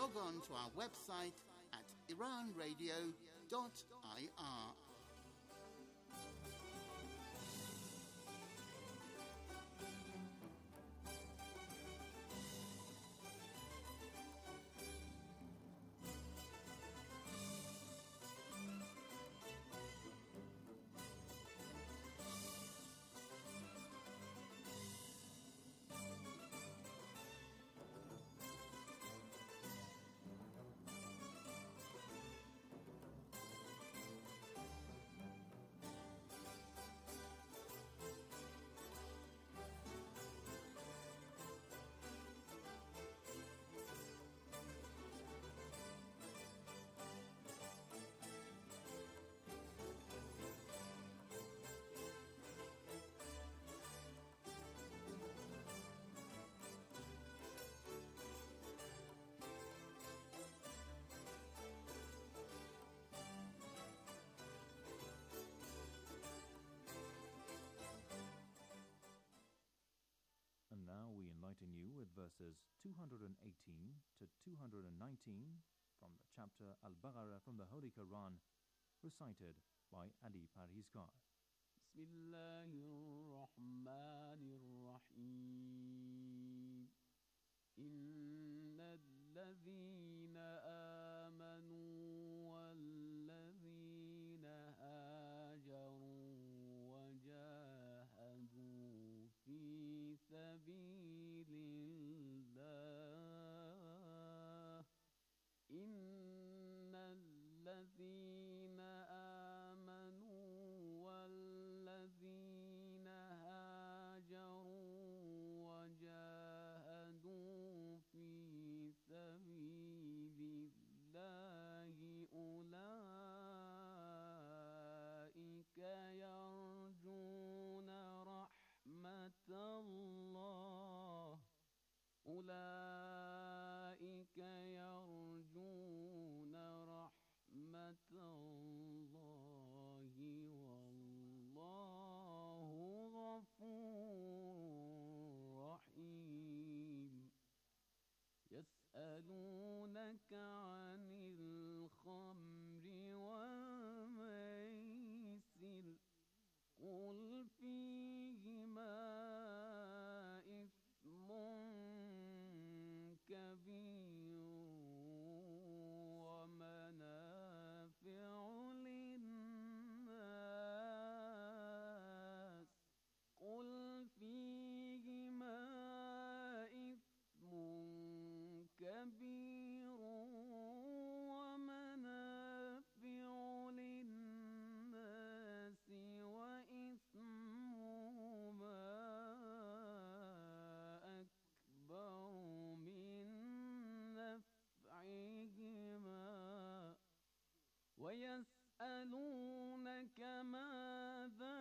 log on to our website at iranradio.ir. And now we enlighten you with verses 218 to 219 from the chapter Al-Baqarah from the Holy Quran, recited by Ali Parhizgar. Bismillahirrahmanirrahim. Inna alladhina amanu walladhina hajaru wa jahadu fi sabilillah. Inna alladhina amanu walladhina hajaru wa jahadu fi sabilillahi ulaika yarjuna rahmatallah. أولئك يرجون رحمة الله والله غفور رحيم. يسألونك عن الخمر والميسر قل فيهما إثم كبير ومنافع للناس. قل فيهما إثم كبير ومنافع للناس وإثمهما أكبر من نفعهما ويسألونك ماذا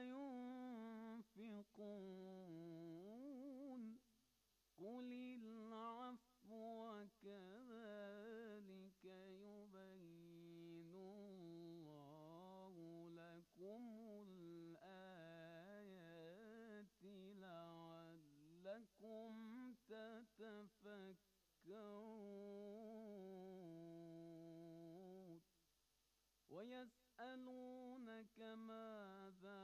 ينفقون قل العفو كذلك يبين الله لكم الآيات لعلكم تتفكرون. ويسألونك ماذا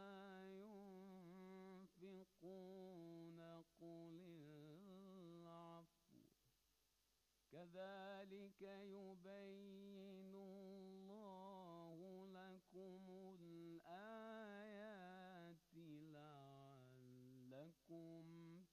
ينفقون قل العفو كذلك يبين الله لكم الآيات لعلكم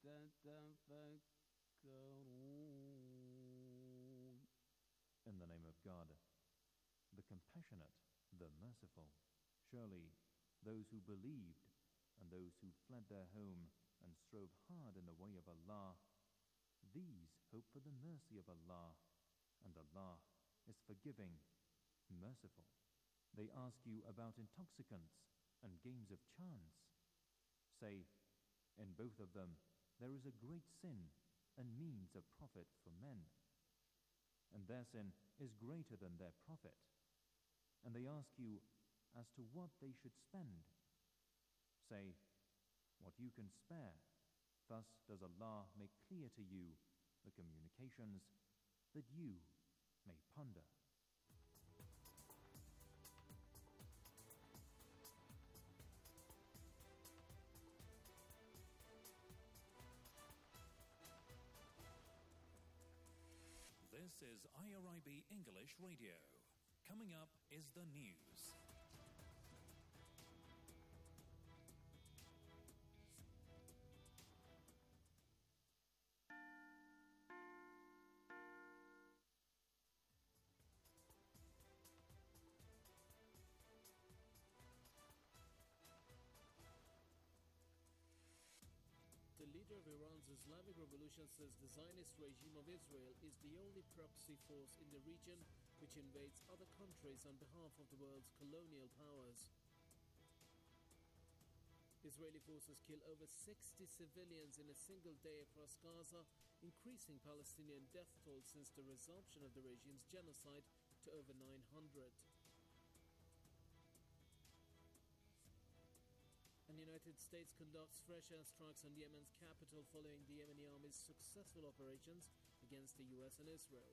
تتفكرون. In the name of God, the compassionate, the merciful. Surely those who believed and those who fled their home and strove hard in the way of Allah, these hope for the mercy of Allah, and Allah is forgiving, merciful. They ask you about intoxicants and games of chance. Say, in both of them there is a great sin and means of profit for men, and their sin is greater than their profit. And they ask you as to what they should spend. Say, what you can spare. Thus does Allah make clear to you the communications, that you may ponder. This is IRIB English Radio. Coming up is the news. The leader of Iran's Islamic Revolution says the Zionist regime of Israel is the only proxy force in the region which invades other countries on behalf of the world's colonial powers. Israeli forces kill over 60 civilians in a single day across Gaza, increasing Palestinian death toll since the resumption of the regime's genocide to over 900. And the United States conducts fresh airstrikes on Yemen's capital following the Yemeni army's successful operations against the US and Israel.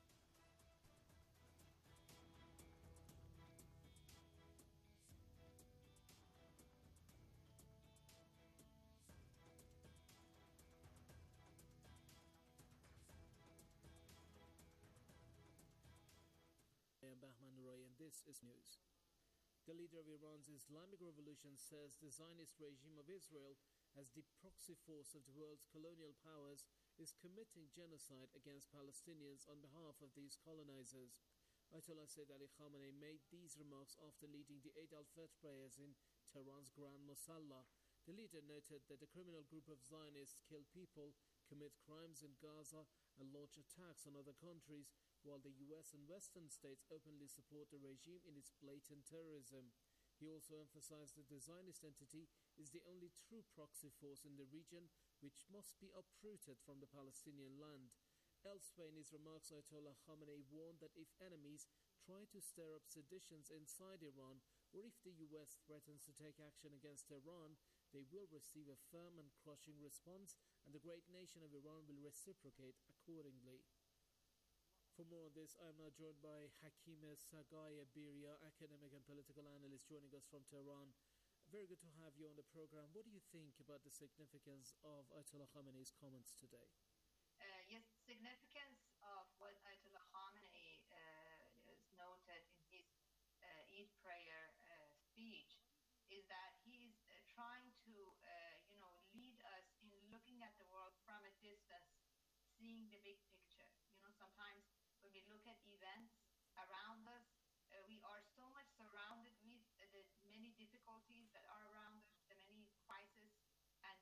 I am Bahman Nuray, and this is news. The leader of Iran's Islamic Revolution says the Zionist regime of Israel, as the proxy force of the world's colonial powers, is committing genocide against Palestinians on behalf of these colonizers. Ayatollah Sayyid Ali Khamenei made these remarks after leading the Eid al-Fitr prayers in Tehran's Grand Musalla. The leader noted that the criminal group of Zionists kill people, commit crimes in Gaza, and launch attacks on other countries, while the US and Western states openly support the regime in its blatant terrorism. He also emphasized that the Zionist entity is the only true proxy force in the region which must be uprooted from the Palestinian land. Elsewhere in his remarks, Ayatollah Khamenei warned that if enemies try to stir up seditions inside Iran, or if the US threatens to take action against Iran, they will receive a firm and crushing response, and the great nation of Iran will reciprocate accordingly. For more on this, I am now joined by Hakimeh Sagaya Biria, academic and political analyst, joining us from Tehran. Very good to have you on the program. What do you think about the significance of Ayatollah Khamenei's comments today? Yes, the significance of what Ayatollah Khamenei is noted in his Eid prayer speech is that he is trying to, lead us in looking at the world from a distance, seeing the big picture. Sometimes when we look at events around us, we are so much surrounded with the many difficulties that are around us, the many crises and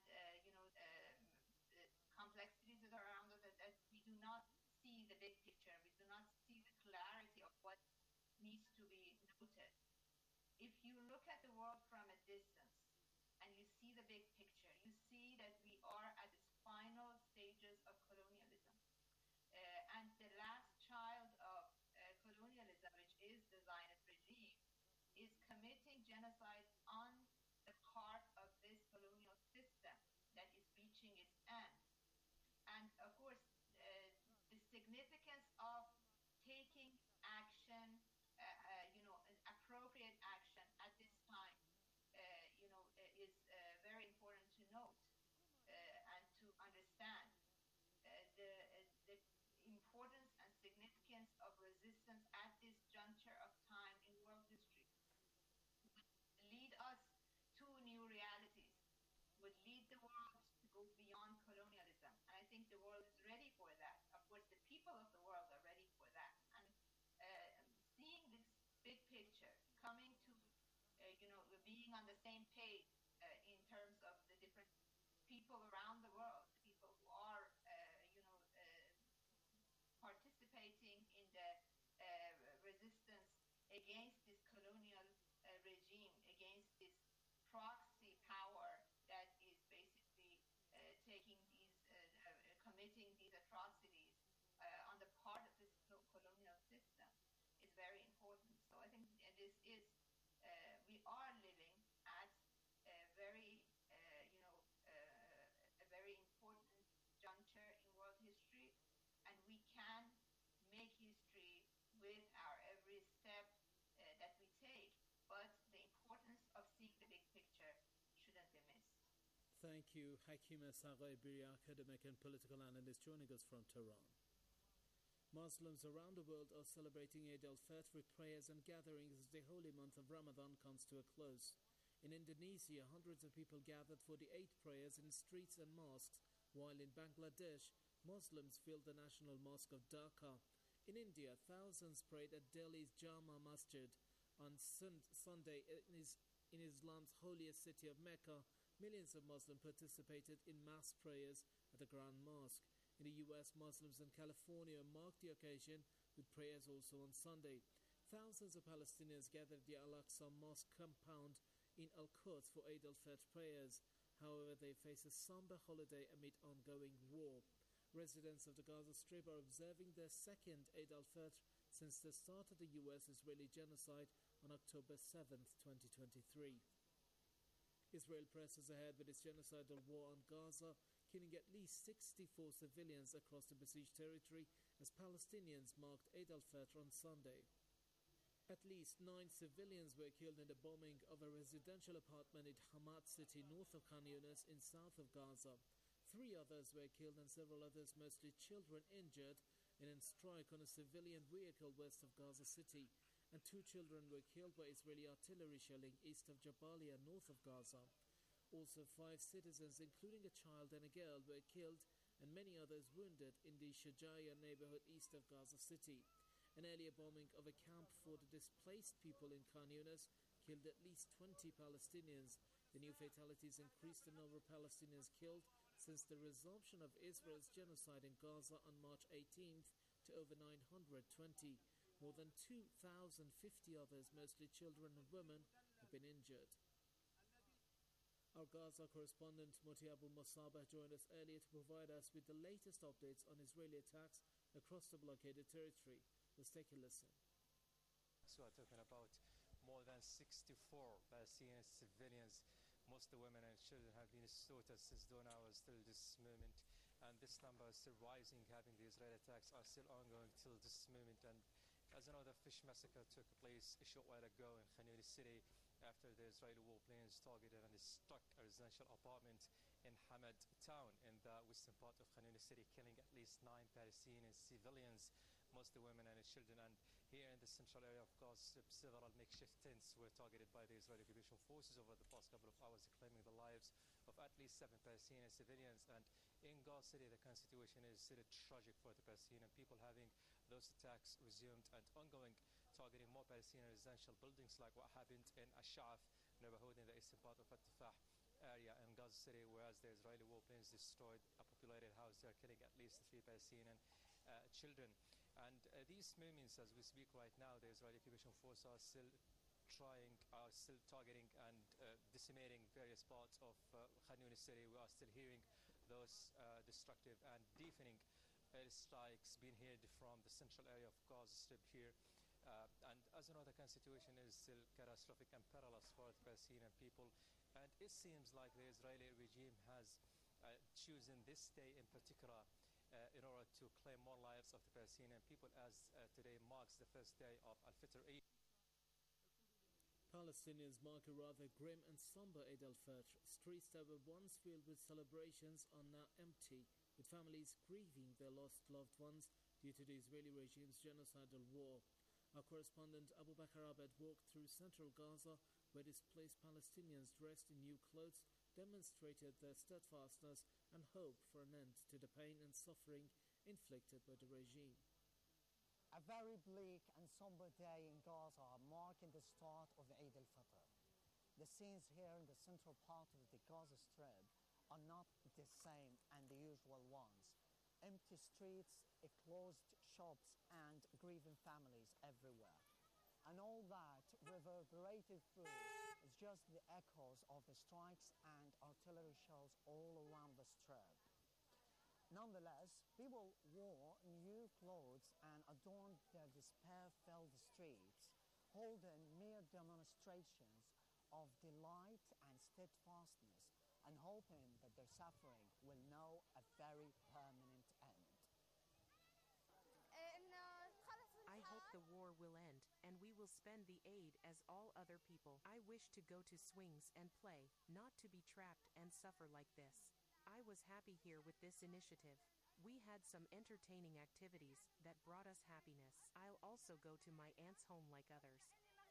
the complexities that are around us, that we do not see the big picture. We do not see the clarity of what needs to be noted. If you look at the world from a distance and you see the big picture, you see that we are at its final stages of colonialism. And the last child of colonialism, which is the Zionist regime, is committing genocide on the part of this colonial system that is reaching its end. And of course, the significance of taking action, appropriate action at this time, is very important to note and to understand. The importance and significance of resistance at this juncture of time in world history would lead us to new realities, would lead the world to go beyond colonialism. And I think the world is ready for that. Of course, the people of the world are ready for that. And seeing this big picture, coming to, being on the same page in terms of the different people around the world, people who are, participating in the resistance against this colonial regime, against this proxy power that is basically taking these, committing these atrocities on the part of this colonial system, is very important. So I think this is, we are living at a very, a very important juncture in world history, and we can Thank you, Hakima Saghaibiri, academic and political analyst, joining us from Tehran. Muslims around the world are celebrating Eid al-Fitr with prayers and gatherings as the holy month of Ramadan comes to a close. In Indonesia, hundreds of people gathered for the Eid prayers in streets and mosques, while in Bangladesh, Muslims filled the national mosque of Dhaka. In India, thousands prayed at Delhi's Jama Masjid. On Sunday, in Islam's holiest city of Mecca, millions of Muslims participated in mass prayers at the Grand Mosque. In the US, Muslims in California marked the occasion with prayers also on Sunday. Thousands of Palestinians gathered at the Al-Aqsa Mosque compound in Al-Quds for Eid al-Fitr prayers. However, they face a somber holiday amid ongoing war. Residents of the Gaza Strip are observing their second Eid al-Fitr since the start of the US-Israeli genocide on October 7th, 2023. Israel presses ahead with its genocidal war on Gaza, killing at least 64 civilians across the besieged territory as Palestinians marked Eid al-Fitr on Sunday. At least 9 civilians were killed in the bombing of a residential apartment in Hamad city north of Khan Yunis in south of Gaza. 3 others were killed and several others, mostly children, injured in a strike on a civilian vehicle west of Gaza City. And 2 children were killed by Israeli artillery shelling east of Jabalia, north of Gaza. Also, 5 citizens, including a child and a girl, were killed and many others wounded in the Shajaya neighborhood east of Gaza City. An earlier bombing of a camp for the displaced people in Khan Yunis killed at least 20 Palestinians. The new fatalities increased the number of Palestinians killed since the resumption of Israel's genocide in Gaza on March 18th to over 920. More than 2,050 others, mostly children and women, have been injured. Our Gaza correspondent Moti Abu Musabah joined us earlier to provide us with the latest updates on Israeli attacks across the blockaded territory. Let's take a listen. So we're talking about more than 64 Palestinian civilians. Most of the women and children have been slaughtered since dawn hours till this moment. And this number is still rising, having the Israeli attacks are still ongoing till this moment. And as you know, the fish massacre took place a short while ago in Khan Yunis city after the Israeli warplanes targeted and struck a residential apartment in Hamad town in the western part of Khan Yunis city, killing at least 9 Palestinian civilians, most of the women and the children. And here in the central area of Gaza, several makeshift tents were targeted by the Israeli occupation forces over the past couple of hours, claiming the lives of at least 7 Palestinian civilians. And in Gaza City, the current situation is still tragic for the Palestinian people, having those attacks resumed and ongoing, targeting more Palestinian residential buildings like what happened in Ash'af neighborhood in the eastern part of At-Tafah area in Gaza City, whereas the Israeli warplanes destroyed a populated house there, killing at least 3 Palestinian children. And these moments, as we speak right now, the Israeli occupation forces are still targeting and decimating various parts of Khan Yunis city. We are still hearing those destructive and deafening strikes being heard from the central area of Gaza Strip here. And as you know, the current situation is still catastrophic and perilous for the Palestinian people. And it seems like the Israeli regime has chosen this day in particular in order to claim more lives of the Palestinian people, as today marks the first day of Al-Fitr Eid. Palestinians mark a rather grim and somber Eid al-Fitr. Streets that were once filled with celebrations are now empty, with families grieving their lost loved ones due to the Israeli regime's genocidal war. Our correspondent Abu Bakr Abed walked through central Gaza, where displaced Palestinians dressed in new clothes demonstrated their steadfastness and hope for an end to the pain and suffering inflicted by the regime. A very bleak and somber day in Gaza, marking the start of Eid al-Fitr. The scenes here in the central part of the Gaza Strip are not the same and the usual ones. Empty streets, closed shops, and grieving families everywhere. And all that reverberated through is just the echoes of the strikes and artillery shells all around the Strip. Nonetheless, people wore new clothes and adorned their despair-filled streets, holding mere demonstrations of delight and steadfastness, and hoping that their suffering will know a very permanent end. I hope the war war will end, and we will spend the aid as all other people. I wish to go to swings and play, not to be trapped and suffer like this. I was happy here with this initiative. We had some entertaining activities that brought us happiness. I'll also go to my aunt's home like others.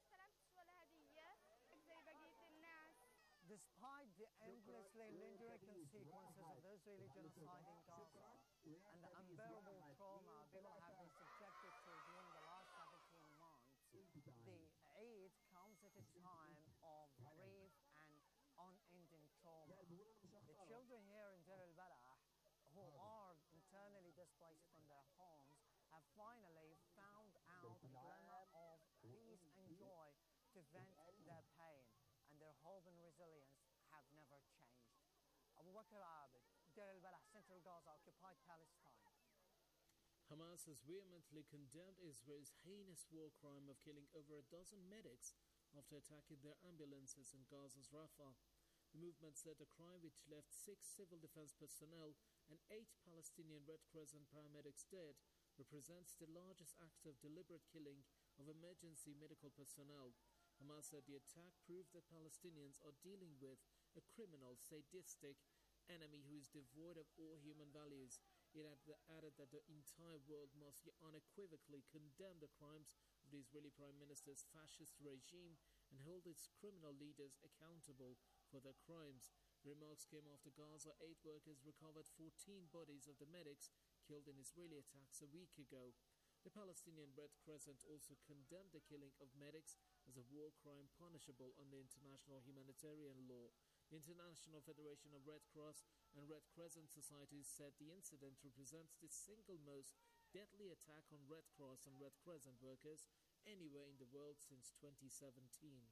Despite the endlessly lingering consequences of the Israeli genocide in Gaza and the unbearable trauma people have been subjected to during the last 17 months, the Eid comes at a time of grief and unending trauma. The children here in Deir al-Balah, who are internally displaced from their homes, have finally found out a glimmer of peace and joy to vent their pain, and their hope and resilience have never changed. Abu Bakr Abed, Deir al-Balah, Central Gaza, occupied Palestine. Hamas has vehemently condemned Israel's heinous war crime of killing over a dozen medics after attacking their ambulances in Gaza's Rafah. The movement said the crime, which left 6 civil defense personnel and 8 Palestinian Red Crescent paramedics dead, represents the largest act of deliberate killing of emergency medical personnel. Hamas said the attack proved that Palestinians are dealing with a criminal, sadistic enemy who is devoid of all human values. It added that the entire world must unequivocally condemn the crimes of the Israeli Prime Minister's fascist regime and hold its criminal leaders accountable for their crimes. The remarks came after Gaza aid workers recovered 14 bodies of the medics killed in Israeli attacks a week ago. The Palestinian Red Crescent also condemned the killing of medics as a war crime punishable under international humanitarian law. The International Federation of Red Cross and Red Crescent Societies said the incident represents the single most deadly attack on Red Cross and Red Crescent workers anywhere in the world since 2017.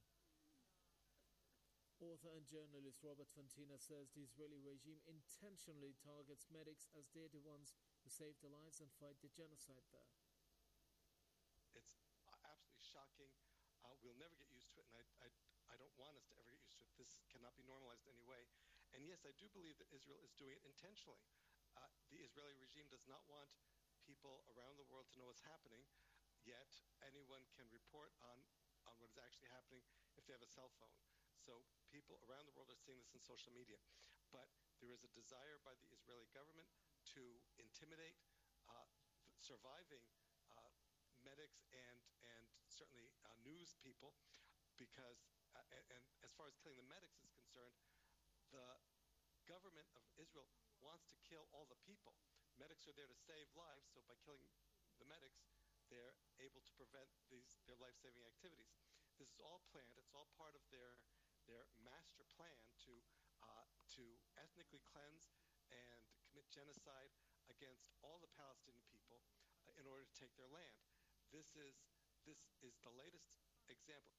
Author and journalist Robert Fantina says the Israeli regime intentionally targets medics as they're the ones who save their lives and fight the genocide there. It's absolutely shocking. We'll never get used to it, and I don't want us to ever get used to it. This cannot be normalized in any way. And yes, I do believe that Israel is doing it intentionally. The Israeli regime does not want people around the world to know what's happening, yet anyone can report on what is actually happening if they have a cell phone. So people around the world are seeing this in social media. But there is a desire by the Israeli government to intimidate surviving medics and certainly news people, because and as far as killing the medics is concerned, the government of Israel wants to kill all the people. Medics are there to save lives, so by killing the medics, they're able to prevent their life-saving activities. This is all planned. It's all part of their master plan to ethnically cleanse and commit genocide against all the Palestinian people in order to take their land. This is the latest example.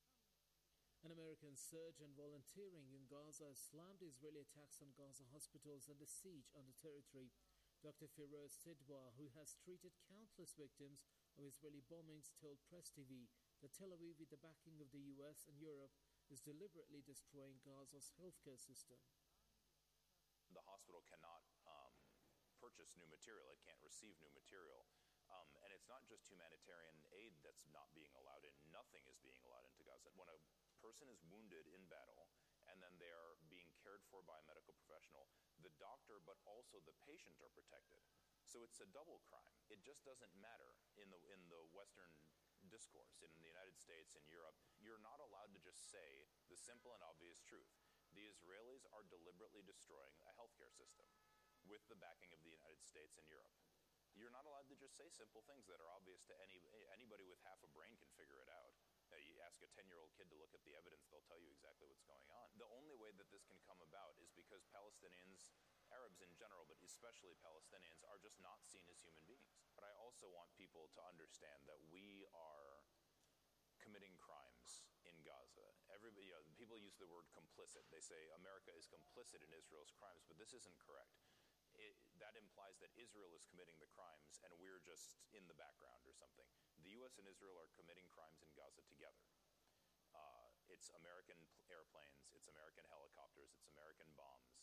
An American surgeon volunteering in Gaza slammed Israeli attacks on Gaza hospitals and the siege on the territory. Dr. Firoz Sidwa, who has treated countless victims of Israeli bombings, told Press TV that Tel Aviv, with the backing of the US and Europe, is deliberately destroying Gaza's healthcare system. The hospital cannot purchase new material. It can't receive new material. And it's not just humanitarian aid that's not being allowed in. Nothing is being allowed into Gaza. When a person is wounded in battle and then they are being cared for by a medical professional, the doctor but also the patient are protected. So it's a double crime. It just doesn't matter in the Western discourse. In the United States and Europe, you're not allowed to just say the simple and obvious truth. The Israelis are deliberately destroying a healthcare system with the backing of the United States and Europe. You're not allowed to just say simple things that are obvious to anybody with half a brain can figure it out. You ask a 10-year-old kid to look at the evidence, they'll tell you exactly what's going on. The only way that this can come about is because Palestinians, Arabs in general, but especially Palestinians, are just not seen as human beings. But I also want people to understand that we are committing crimes in Gaza. Everybody, people use the word complicit. They say America is complicit in Israel's crimes, but this isn't correct. That implies that Israel is committing the crimes and we're just in the background or something. The U.S. and Israel are committing crimes in Gaza together. It's American airplanes, it's American helicopters, it's American bombs,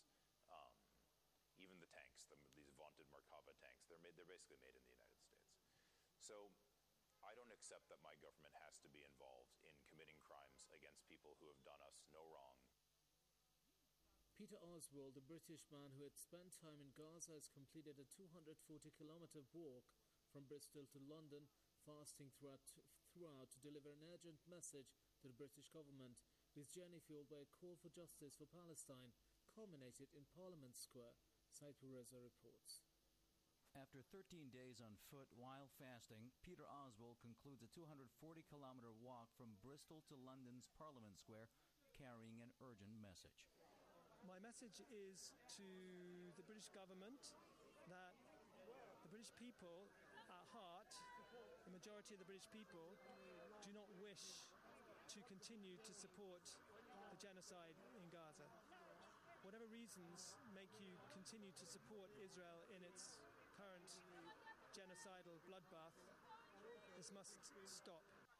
even the tanks, these vaunted Merkava tanks. They're basically made in the United States. So I don't accept that my government has to be involved in committing crimes against people who have done us no wrong. Peter Oswald, a British man who had spent time in Gaza, has completed a 240-kilometre walk from Bristol to London, fasting throughout to deliver an urgent message to the British government. His journey, fueled by a call for justice for Palestine, culminated in Parliament Square. Saipur Reza reports. After 13 days on foot while fasting, Peter Oswald concludes a 240-kilometre walk from Bristol to London's Parliament Square, carrying an urgent message. My message is to the British government that the British people at heart, the majority of the British people, do not wish to continue to support the genocide in Gaza. Whatever reasons make you continue to support Israel in its current genocidal bloodbath, this must stop.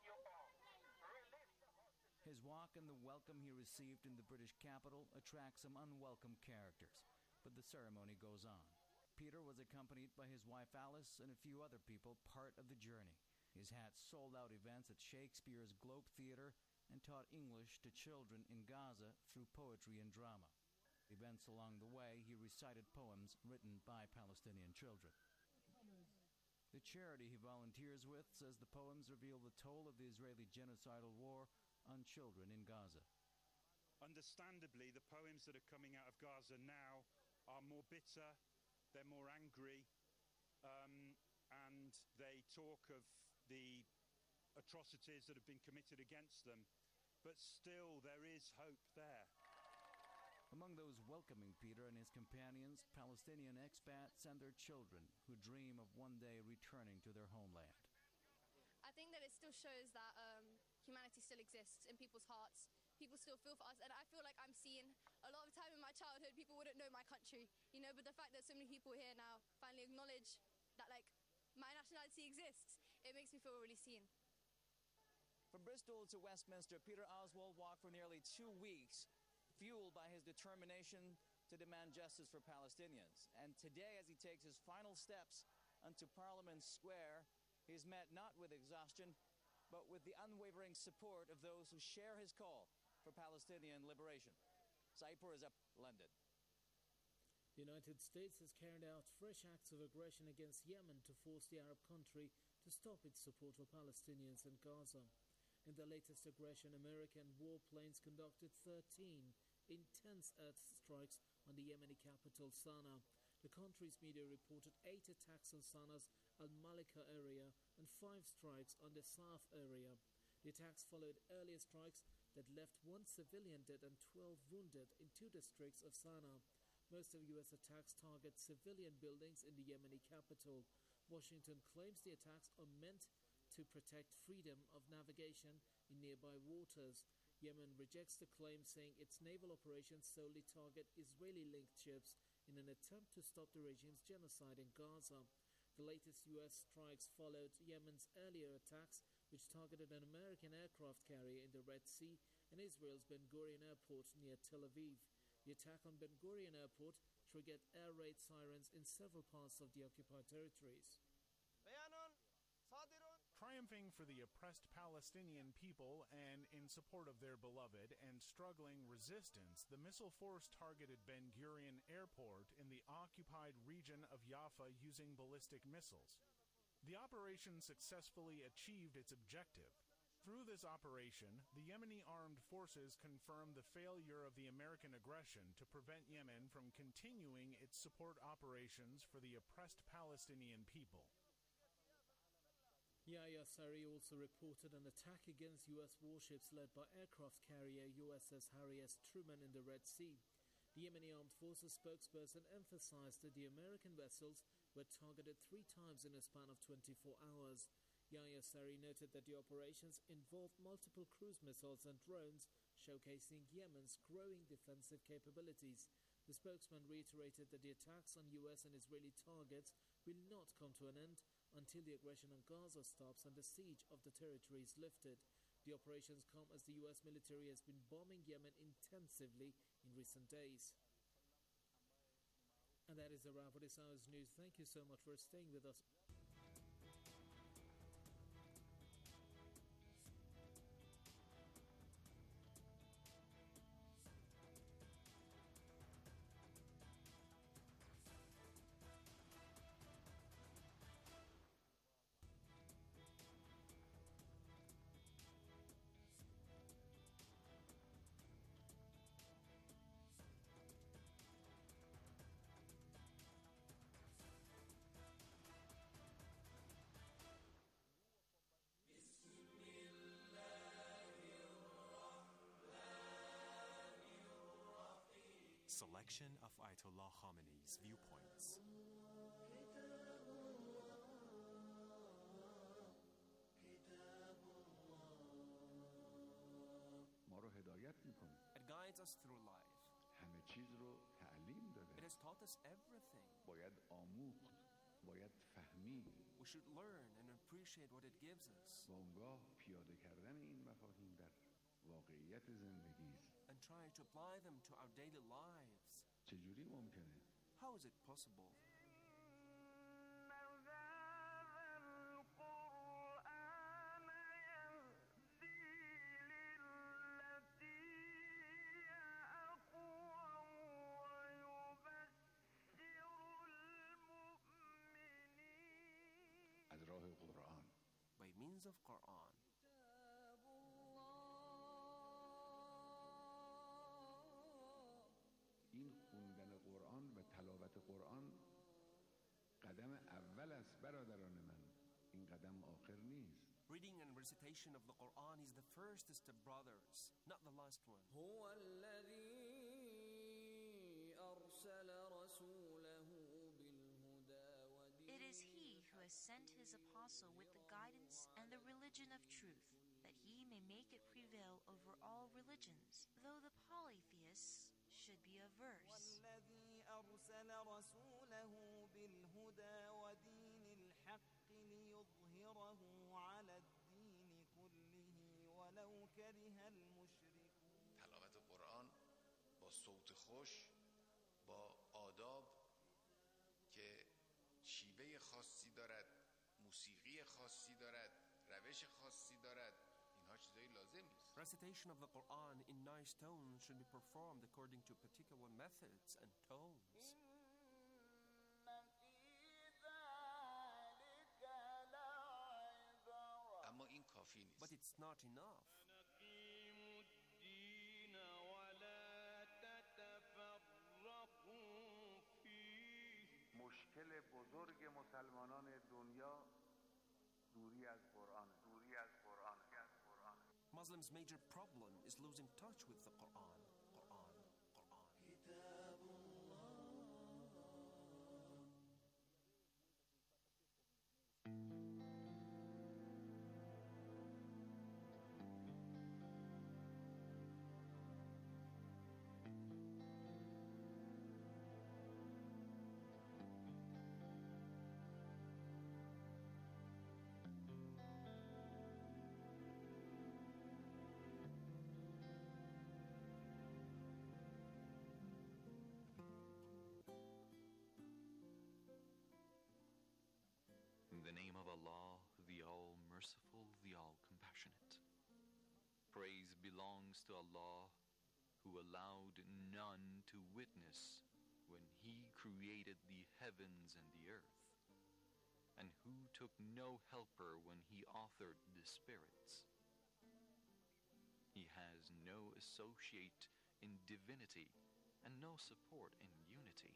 His walk and the welcome he received in the British capital attract some unwelcome characters, but the ceremony goes on. Peter was accompanied by his wife Alice and a few other people part of the journey. His hat sold out events at Shakespeare's Globe Theatre and taught English to children in Gaza through poetry and drama. Events along the way, he recited poems written by Palestinian children. The charity he volunteers with says the poems reveal the toll of the Israeli genocidal war on children in Gaza. Understandably, the poems that are coming out of Gaza now are more bitter, they're more angry, and they talk of the atrocities that have been committed against them. But still, there is hope there. Among those welcoming Peter and his companions, Palestinian expats and their children who dream of one day returning to their homeland. I think that it still shows that humanity still exists in people's hearts. People still feel for us, and I feel like I'm seeing a lot of time in my childhood, people wouldn't know my country, but the fact that so many people here now finally acknowledge that, my nationality exists, it makes me feel really seen. From Bristol to Westminster, Peter Oswald walked for nearly 2 weeks, fueled by his determination to demand justice for Palestinians. And today, as he takes his final steps onto Parliament Square, he's met not with exhaustion, but with the unwavering support of those who share his call for Palestinian liberation. Saipur is up, London. The United States has carried out fresh acts of aggression against Yemen to force the Arab country to stop its support for Palestinians in Gaza. In the latest aggression, American warplanes conducted 13 intense airstrikes on the Yemeni capital, Sana'a. The country's media reported 8 attacks on Sana''s Al-Malika area and 5 strikes on the Saf area. The attacks followed earlier strikes that left 1 civilian dead and 12 wounded in 2 districts of Sana'a. Most of U.S. attacks target civilian buildings in the Yemeni capital. Washington claims the attacks are meant to protect freedom of navigation in nearby waters. Yemen rejects the claim, saying its naval operations solely target Israeli-linked ships in an attempt to stop the regime's genocide in Gaza. The latest U.S. strikes followed Yemen's earlier attacks, which targeted an American aircraft carrier in the Red Sea and Israel's Ben Gurion Airport near Tel Aviv. The attack on Ben Gurion Airport triggered air raid sirens in several parts of the occupied territories. Triumphing for the oppressed Palestinian people and in support of their beloved and struggling resistance, the missile force targeted Ben Gurion Airport in the occupied region of Jaffa using ballistic missiles. The operation successfully achieved its objective. Through this operation, the Yemeni armed forces confirmed the failure of the American aggression to prevent Yemen from continuing its support operations for the oppressed Palestinian people. Yahya Saree also reported an attack against U.S. warships led by aircraft carrier USS Harry S. Truman in the Red Sea. The Yemeni Armed Forces spokesperson emphasized that the American vessels were targeted 3 times in a span of 24 hours. Yahya Saree noted that the operations involved multiple cruise missiles and drones, showcasing Yemen's growing defensive capabilities. The spokesman reiterated that the attacks on U.S. and Israeli targets will not come to an end until the aggression on Gaza stops and the siege of the territory is lifted. The operations come as the U.S. military has been bombing Yemen intensively in recent days. And that is a wrap for this hour's news. Thank you so much for staying with us. selection of Ayatollah Khamenei's viewpoints. It guides us through life. It has taught us everything. We should learn and appreciate what it gives us. And try to apply them to our daily lives. How is it possible? By means of Quran. این خوندن قرآن و تلاوت قرآن قدم اول است برادران من. این قدم آخر نیست. Reading and recitation of the Quran is the first step, brothers, not the last one. هو الذي أرسل رسوله بالهدى It is he who has sent his apostle with the guidance and the religion of truth, that he may make it prevail over all religions, though the polytheists should be averse. والذي أرسل رسوله بالهدى ودين الحق ليظهره على الدين كله ولو كره المشركون. تلاوت قرآن با صوت خوش، با آداب که شیوه خاصی دارد، موسیقی خاصی دارد، روش خاصی دارد، اینها چیزای لازم نیست. Recitation of the Quran in nice tones should be performed according to particular methods and tones. اما این کافی نیست. But it's not enough. مشکل بزرگ مسلمانان دنیا دوری از قرآن. Muslims' major problem is losing touch with the Quran. In the name of Allah, the All-Merciful, the All-Compassionate. Praise belongs to Allah, who allowed none to witness when He created the heavens and the earth, and who took no helper when He authored the spirits. He has no associate in divinity and no support in unity.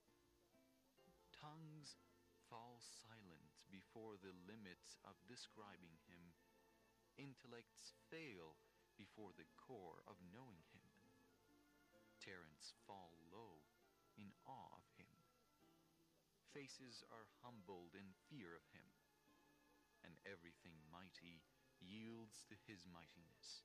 Tongues fall silent before the limits of describing him. Intellects fail before the core of knowing him. Parents fall low in awe of him. Faces are humbled in fear of him, and everything mighty yields to his mightiness.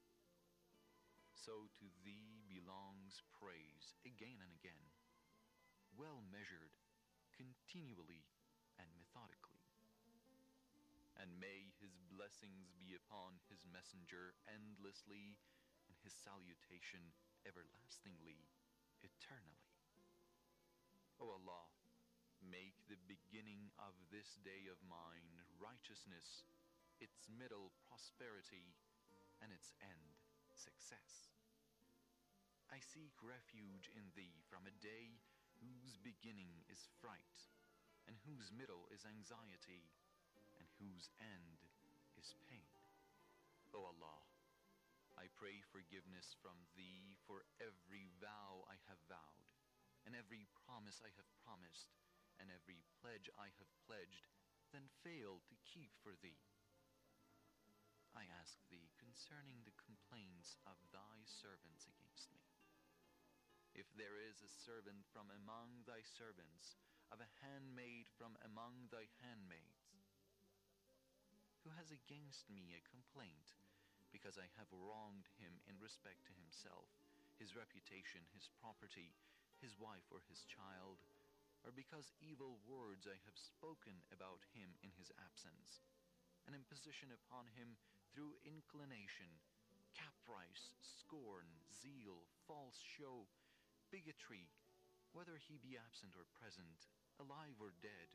So to thee belongs praise again and again, well measured, continually and methodically. And may his blessings be upon his messenger endlessly, and his salutation everlastingly, eternally. O Allah, make the beginning of this day of mine righteousness, its middle prosperity, and its end success. I seek refuge in thee from a day whose beginning is fright, and whose middle is anxiety, and whose end is pain. O Allah, I pray forgiveness from thee for every vow I have vowed, and every promise I have promised, and every pledge I have pledged, then failed to keep for thee. I ask thee concerning the complaints of thy servants against me. If there is a servant from among thy servants, of a handmaid from among thy handmaids, who has against me a complaint, because I have wronged him in respect to himself, his reputation, his property, his wife or his child, or because evil words I have spoken about him in his absence, an imposition upon him through inclination, caprice, scorn, zeal, false show, bigotry, whether he be absent or present, alive or dead,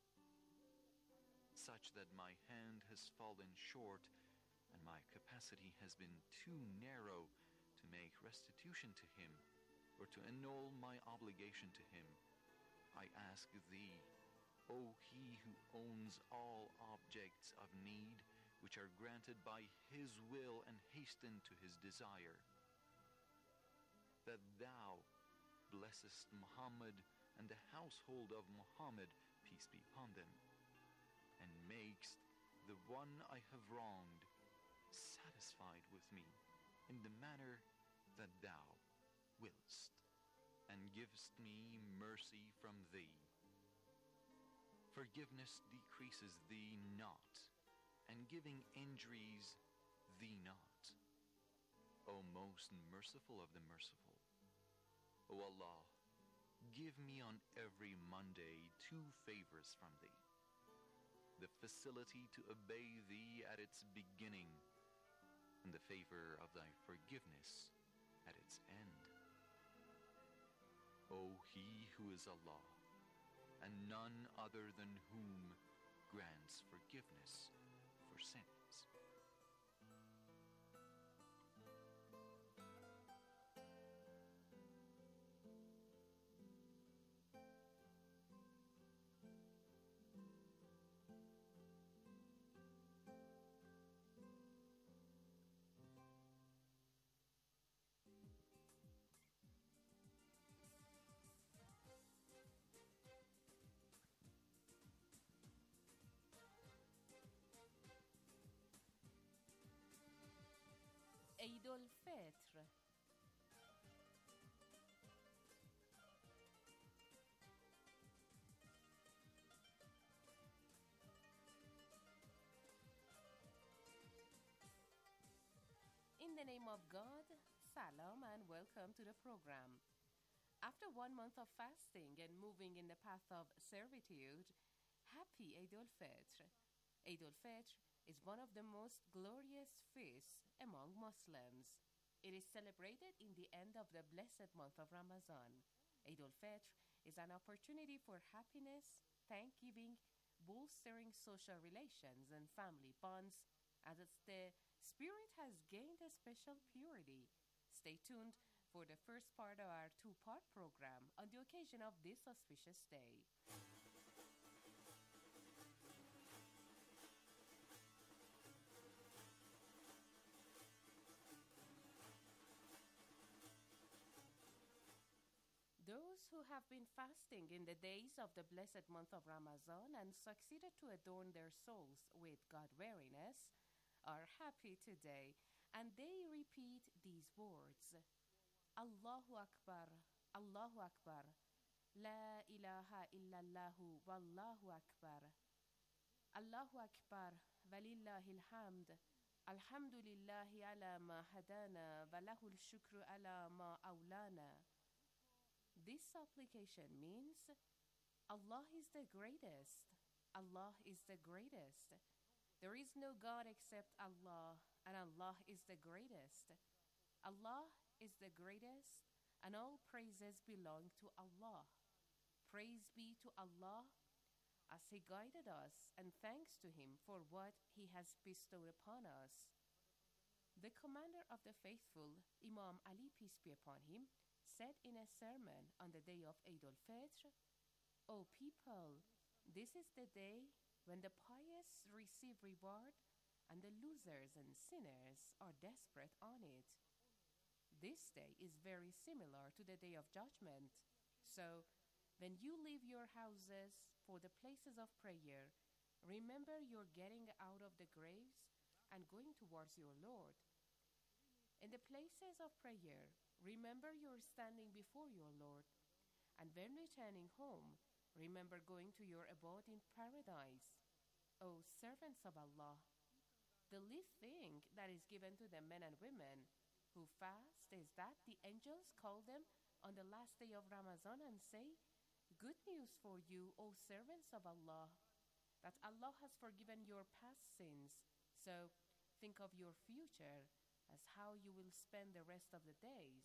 such that my hand has fallen short, and my capacity has been too narrow to make restitution to him, or to annul my obligation to him, I ask thee, O he who owns all objects of need, which are granted by his will and hasten to his desire, that thou blessest Muhammad and the household of Muhammad, peace be upon them, and makest the one I have wronged satisfied with me in the manner that thou willst, and givest me mercy from thee. Forgiveness decreases thee not, and giving injuries thee not. O most merciful of the merciful, O Allah, give me on every Monday 2 favors from thee: the facility to obey thee at its beginning, and the favor of thy forgiveness at its end. O he who is Allah, and none other than whom grants forgiveness for sins. عید الفطر. In the name of God, salam and welcome to the program. After 1 month of fasting and moving in the path of servitude, happy Eid al-Fitr. Eid al-Fitr is one of the most glorious feasts among Muslims. It is celebrated in the end of the blessed month of Ramadan. Eid al-Fitr is an opportunity for happiness, thanksgiving, bolstering social relations and family bonds, as the spirit has gained a special purity. Stay tuned for the first part of our 2-part program on the occasion of this auspicious day. Those who have been fasting in the days of the blessed month of Ramadan and succeeded to adorn their souls with God-wariness are happy today, and they repeat these words: Allahu Akbar, Allahu Akbar, La ilaha illallahu wallahu Akbar, Allahu Akbar, walillahil hamd, alhamdulillahi ala ma hadana, wa lahul shukru ala ma awlana. This supplication means, Allah is the greatest. Allah is the greatest. There is no God except Allah, and Allah is the greatest. Allah is the greatest, and all praises belong to Allah. Praise be to Allah as He guided us, and thanks to Him for what He has bestowed upon us. The commander of the faithful, Imam Ali, peace be upon him, said in a sermon on the day of Eid al-Fitr, O people, this is the day when the pious receive reward and the losers and sinners are desperate on it. This day is very similar to the day of judgment. So, when you leave your houses for the places of prayer, remember you're getting out of the graves and going towards your Lord. In the places of prayer, remember you're standing before your Lord. And when returning home, remember going to your abode in paradise. O servants of Allah, the least thing that is given to the men and women who fast is that the angels call them on the last day of Ramadan and say, "Good news for you, O servants of Allah, that Allah has forgiven your past sins. So think of your future as how you will spend the rest of the days."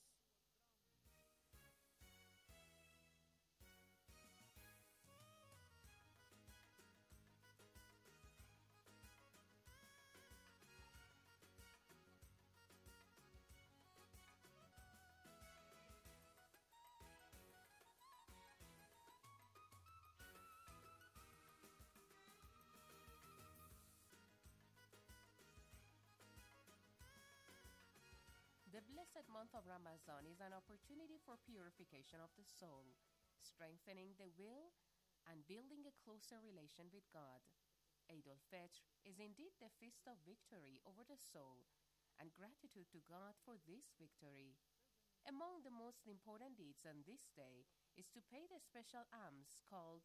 The blessed month of Ramadan is an opportunity for purification of the soul, strengthening the will, and building a closer relation with God. Eid al-Fitr is indeed the feast of victory over the soul and gratitude to God for this victory. Among the most important deeds on this day is to pay the special alms called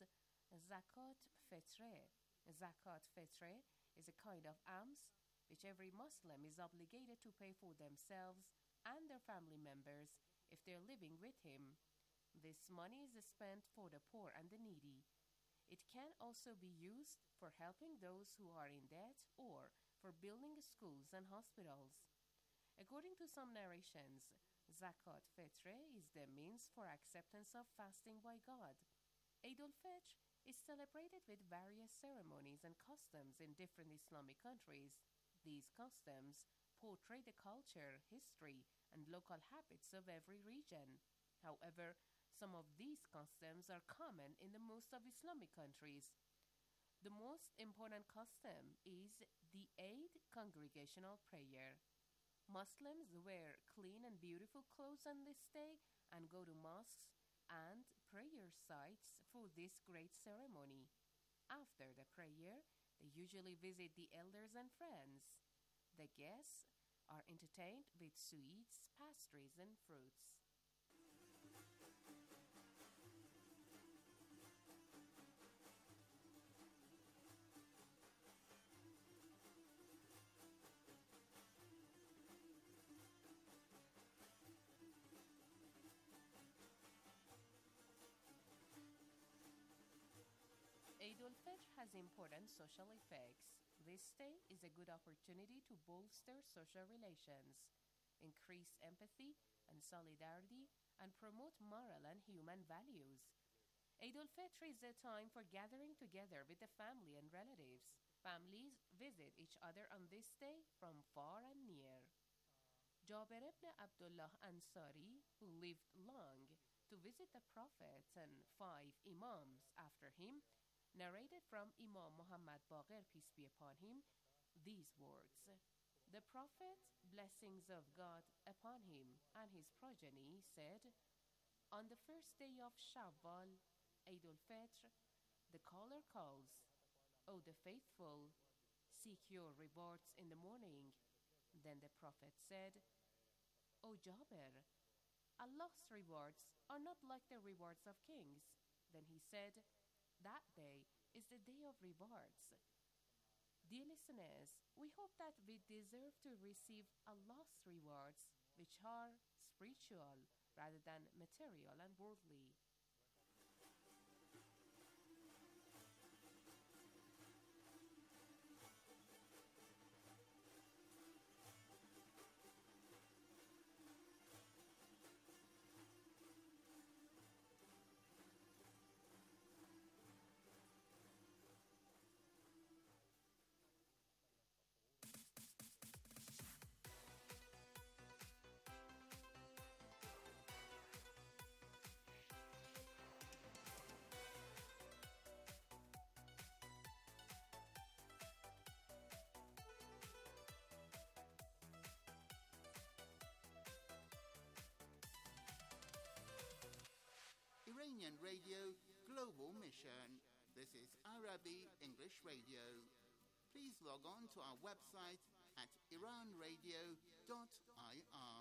Zakat Fitre. Zakat Fitre is a kind of alms which every Muslim is obligated to pay for themselves and their family members if they're living with him. This money is spent for the poor and the needy. It can also be used for helping those who are in debt or for building schools and hospitals. According to some narrations, Zakat Fitre is the means for acceptance of fasting by God. Eid al-Fitr is celebrated with various ceremonies and customs in different Islamic countries. These customs portray the culture, history, and local habits of every region. However, some of these customs are common in the most of Islamic countries. The most important custom is the Eid congregational prayer. Muslims wear clean and beautiful clothes on this day and go to mosques and prayer sites for this great ceremony. After the prayer, they usually visit the elders and friends. The guests are entertained with sweets, pastries, and fruits. Eid al-Fitr has important social effects. This day is a good opportunity to bolster social relations, increase empathy and solidarity, and promote moral and human values. Eid al-Fitr is a time for gathering together with the family and relatives. Families visit each other on this day from far and near. Jabir ibn Abdullah Ansari, who lived long to visit the Prophet and 5 Imams after him, narrated from Imam Muhammad Baqir, peace be upon him, these words: "The Prophet, blessings of God upon him and his progeny, said, on the first day of Shawwal, Eid al-Fitr, the caller calls, O the faithful, seek your rewards in the morning." Then the Prophet said, "O Jabir, Allah's rewards are not like the rewards of kings." Then he said, "That day is the day of rewards." Dear listeners, we hope that we deserve to receive Allah's rewards, which are spiritual rather than material and worldly. Iranian Radio Global Mission. This is Arabi English Radio. Please log on to our website at iranradio.ir.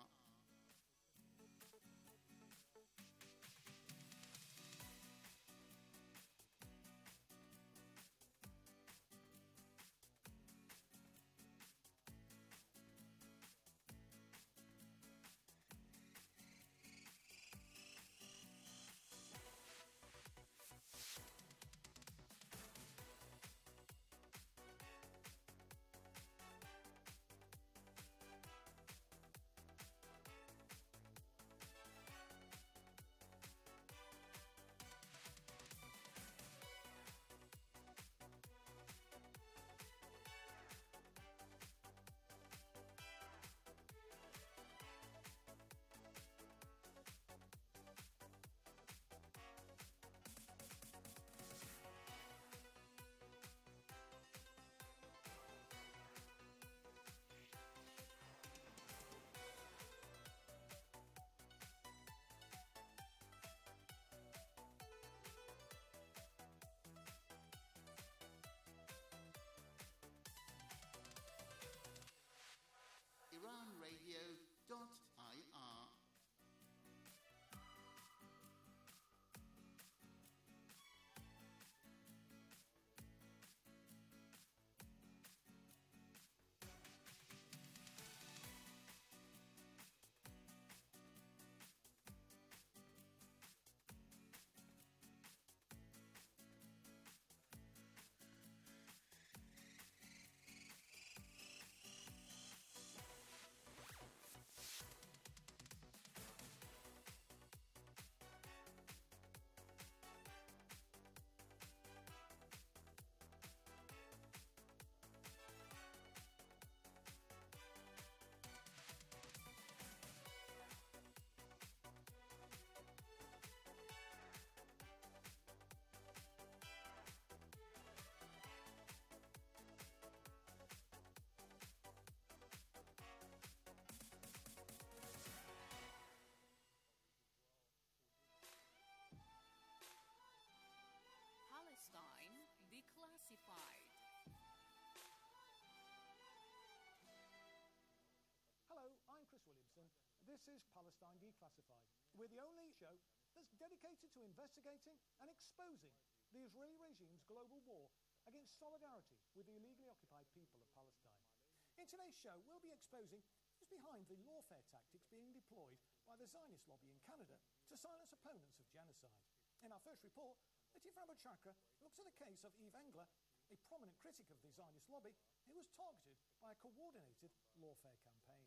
Listen, this is Palestine Declassified. We're the only show that's dedicated to investigating and exposing the Israeli regime's global war against solidarity with the illegally occupied people of Palestine. In today's show, we'll be exposing who's behind the lawfare tactics being deployed by the Zionist lobby in Canada to silence opponents of genocide. In our first report, Latif Rabot-Chakra looks at the case of Yves Engler, a prominent critic of the Zionist lobby who was targeted by a coordinated lawfare campaign.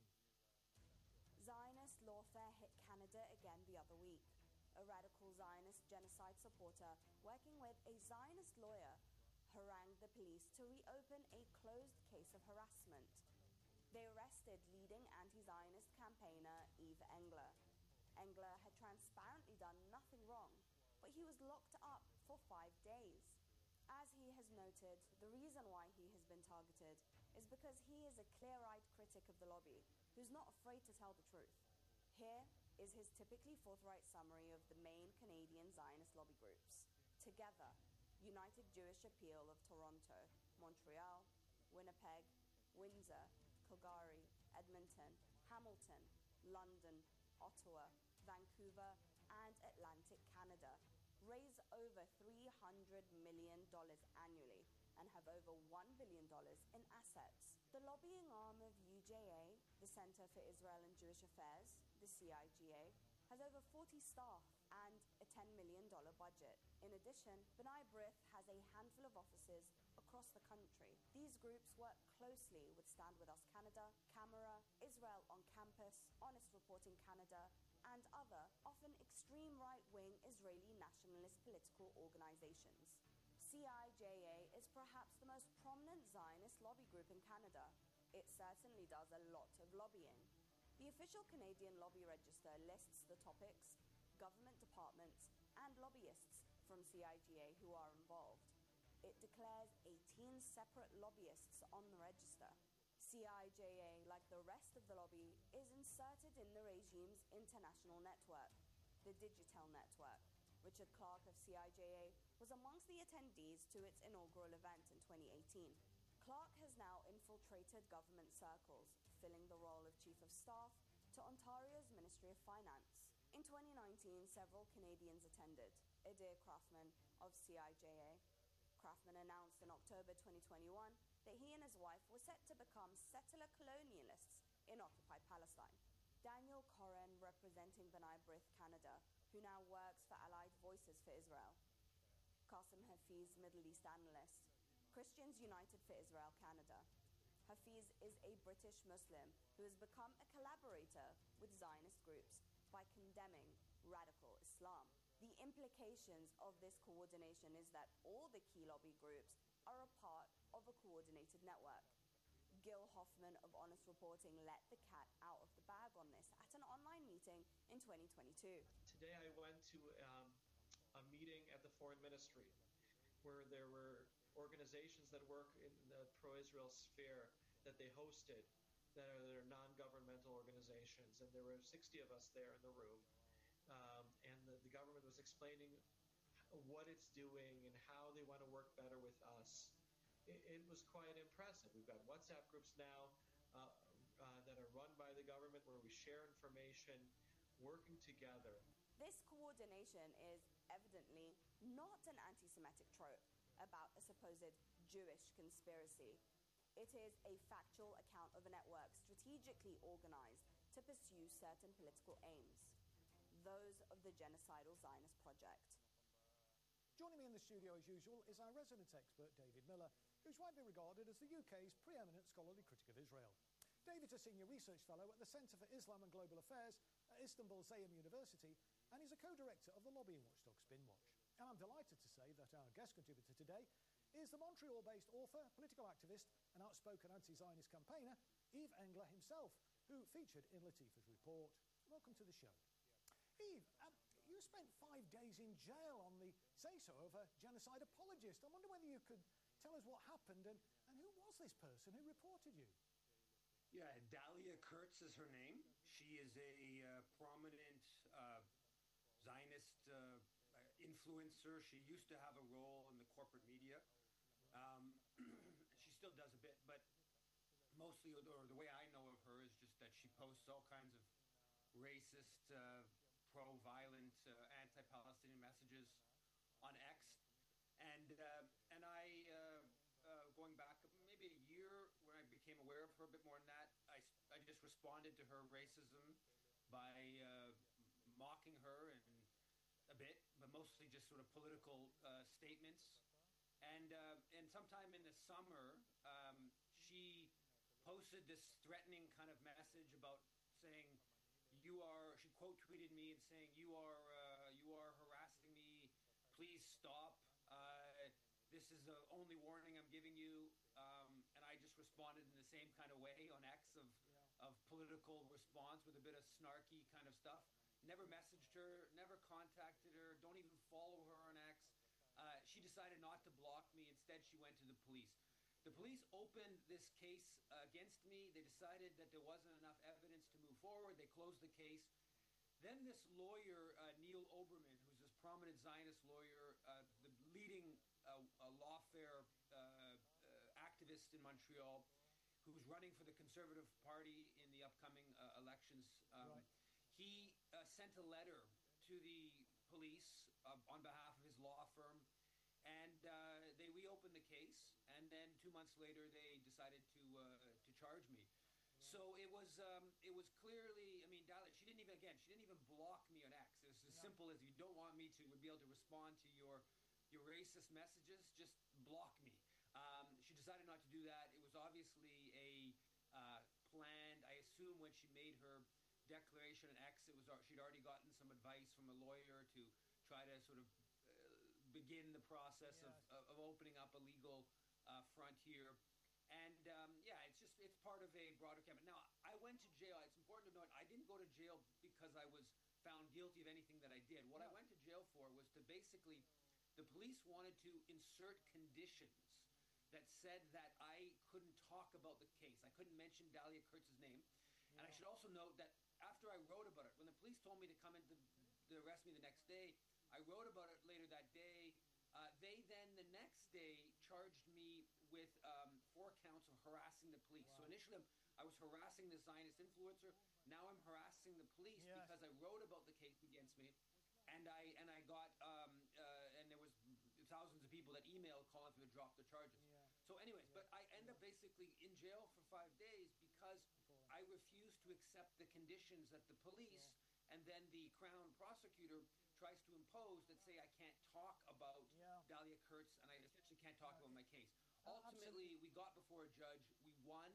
Zionist lawfare hit Canada again the other week. A radical Zionist genocide supporter working with a Zionist lawyer harangued the police to reopen a closed case of harassment. They arrested leading anti-Zionist campaigner Yves Engler. Engler had transparently done nothing wrong, but he was locked up for 5 days. As he has noted, the reason why he has been targeted is because he is a clear-eyed critic of the lobby who's not afraid to tell the truth. Here is his typically forthright summary of the main Canadian Zionist lobby groups. Together, United Jewish Appeal of Toronto, Montreal, Winnipeg, Windsor, Calgary, Edmonton, Hamilton, London, Ottawa, Vancouver, and Atlantic Canada raise over $300 million annually and have over $1 billion in assets. The lobbying arm of UJA, the Center for Israel and Jewish Affairs, the CIJA, has over 40 staff and a $10 million budget. In addition, B'nai B'rith has a handful of offices across the country. These groups work closely with Stand With Us Canada, Camera, Israel on Campus, Honest Reporting Canada, and other, often extreme right-wing Israeli nationalist political organizations. CIJA is perhaps the most prominent Zionist lobby group in Canada. It certainly does a lot of lobbying. The official Canadian Lobby Register lists the topics, government departments, and lobbyists from CIJA who are involved. It declares 18 separate lobbyists on the register. CIJA, like the rest of the lobby, is inserted in the regime's international network, the Digital Network. Richard Clark of CIJA was amongst the attendees to its inaugural event in 2018. Clark has now infiltrated government circles, filling the role of Chief of Staff to Ontario's Ministry of Finance. In 2019, several Canadians attended. Adair Craftman of CIJA. Craftman announced in October 2021 that he and his wife were set to become settler colonialists in occupied Palestine. Daniel Corrin, representing B'nai B'rith Canada, who now works for Allied Voices for Israel. Qasim Hafiz, Middle East analyst. Christians United for Israel Canada. Hafiz is a British Muslim who has become a collaborator with Zionist groups by condemning radical Islam. The implications of this coordination is that all the key lobby groups are a part of a coordinated network. Gil Hoffman of Honest Reporting let the cat out of the bag on this at an online meeting in 2022. Today I went to a meeting at the Foreign Ministry where there were organizations that work in the pro-Israel sphere that they hosted that are non-governmental organizations, and there were 60 of us there in the room, and the government was explaining what it's doing and how they want to work better with us. It was quite impressive. We've got WhatsApp groups now that are run by the government where we share information, working together. This coordination is evidently not an anti-Semitic trope about a supposed Jewish conspiracy. It is a factual account of a network strategically organized to pursue certain political aims, those of the genocidal Zionist project. Joining me in the studio as usual is our resident expert David Miller, who's widely regarded as the UK's preeminent scholarly critic of Israel. David's a senior research fellow at the Centre for Islam and Global Affairs at Istanbul Zayim University, and he's a co-director of the lobbying watchdog Spinwatch. And I'm delighted to say that our guest contributor today is the Montreal-based author, political activist, and outspoken anti-Zionist campaigner, Yves Engler himself, who featured in Latifah's report. Welcome to the show. Yves, you spent 5 days in jail on the say-so of a genocide apologist. I wonder whether you could tell us what happened and who was this person who reported you? Yeah, Dalia Kurtz is her name. She is a prominent Zionist influencer. She used to have a role in the corporate media. She still does a bit, but mostly, or the way I know of her, is just that she posts all kinds of racist, pro-violent, anti-Palestinian messages on X, and I going back maybe a year when I became aware of her a bit more than that, I just responded to her racism by mocking her and a bit, but mostly just sort of political statements. And sometime in the summer, she posted this threatening kind of message about saying, she quote tweeted me and saying, you are harassing me, please stop. This is the only warning I'm giving you. And I just responded in the same kind of way on X of political response with a bit of snarky kind of stuff. Never messaged her, never contacted her, don't even follow her on X. She decided not to block me. Instead, she went to the police. The police opened this case against me. They decided that there wasn't enough evidence to move forward. They closed the case. Then this lawyer, Neil Oberman, who's this prominent Zionist lawyer, the leading lawfare activist in Montreal, who's running for the Conservative Party in the upcoming elections, he sent a letter to the police on behalf of his law firm, and they reopened the case, and then 2 months later they decided to charge me. So it was clearly, I mean, Dalia, she didn't even block me on X. It was as simple as, you don't want me to be able to respond to your racist messages, just block me. She decided not to do that. It was obviously a planned, I assume when she made her declaration on X, she'd already gotten some advice from a lawyer to try to sort of begin the process of opening up a legal front here. And it's part of a broader campaign. Now, I went to jail. It's important to note, I didn't go to jail because I was found guilty of anything that I did. What I went to jail for was to basically, the police wanted to insert conditions that said that I couldn't talk about the case. I couldn't mention Dalia Kurtz's name. And I should also note that after I wrote about it, when the police told me to come in to arrest me the next day, I wrote about it later that day. They then, the next day, charged me with 4 counts of harassing the police. So initially, I was harassing the Zionist influencer. Now I'm harassing the police because I wrote about the case against me, and I got and there was thousands of people that emailed calling for me to drop the charges. So anyways, but I end up basically in jail for 5 days because I refused to accept the conditions that the police and then the Crown prosecutor tries to impose that say I can't talk about Dalia Kurtz, and I essentially can't talk about my case. Ultimately, we got before a judge. We won